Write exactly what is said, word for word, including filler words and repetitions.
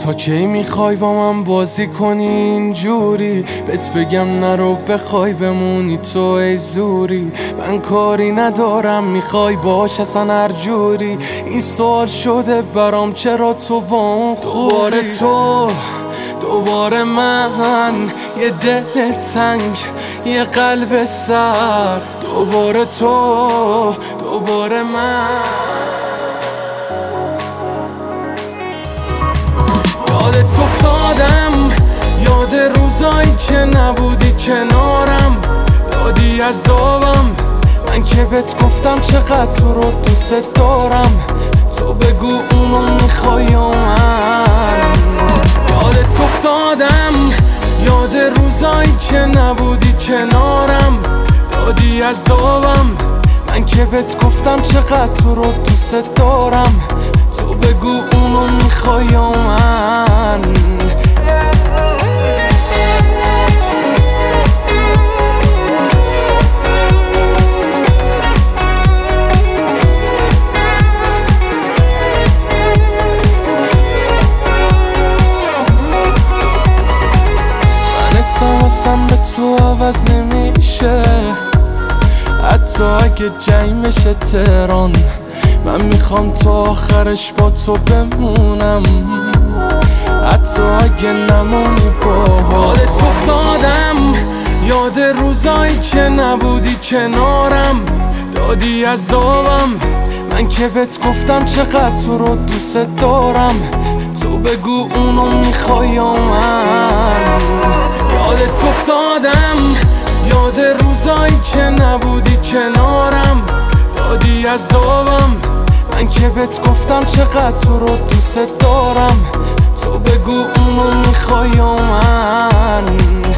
تا کی میخوای با من بازی کنی اینجوری؟ بهت بگم نرو بخوای بمونی تو ای زوری. من کاری ندارم میخوای باش اصلا هر جوری. این سوال شده برام چرا تو با اون خوبی؟ دوباره تو دوباره من، یه دل تنگ یه قلب سرد. دوباره تو دوباره من. یادت افتادم، یاد روزایی که نبودی کنارم، دادی عذابم. من که بهت گفتم چقدر تو رو دوست دارم، تو بگو اونو میخوای یا من. یادت افتادم، یاد روزایی که نبودی کنارم، دادی عذابم. من که بهت گفتم چقدر تو رو دوست دارم، تو بگو اونو میخوای یا من. من اسم به تو عوض نمیشه، حتی اگه جنگ بشه تهران. من میخوام تا آخرش با تو بمونم، حتی اگه نمونی باها. یادت افتادم، یاد روزایی که نبودی کنارم، دادی عذابم. من که بهت گفتم چقدر تو رو دوست دارم، تو بگو اونو میخوای یا من. یادت افتادم، یاد روزایی که نبودی کنارم، دادی عذابم. من که بهت گفتم چقدر تو رو دوست دارم، تو بگو اونو میخوای یا من.